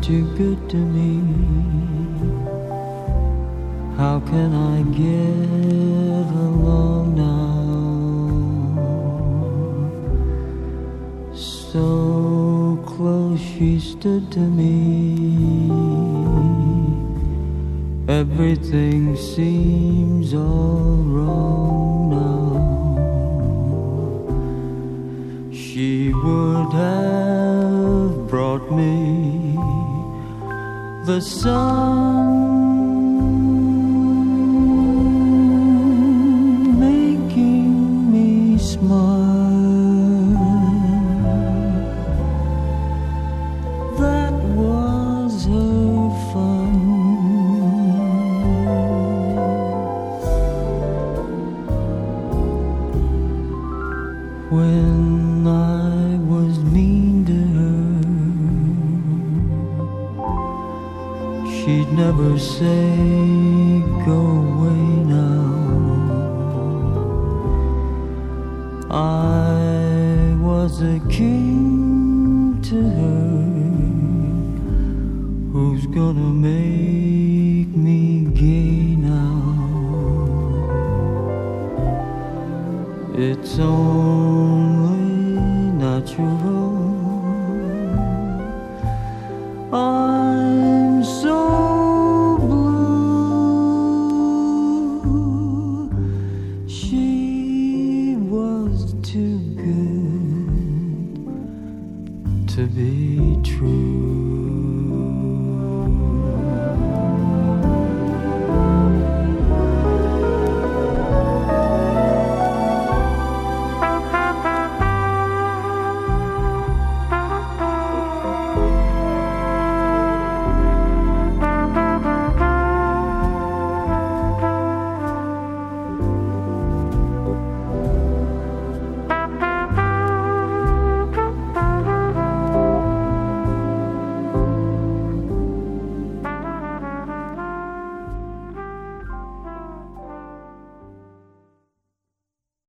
too good to me. How can I get along now? So close she stood to me. Everything seems all wrong now. She would have brought me the sun, making me smile. That was her fun. When I was mean to her, she'd never say, go away now. I was a king to her. Who's gonna make me gay now? It's only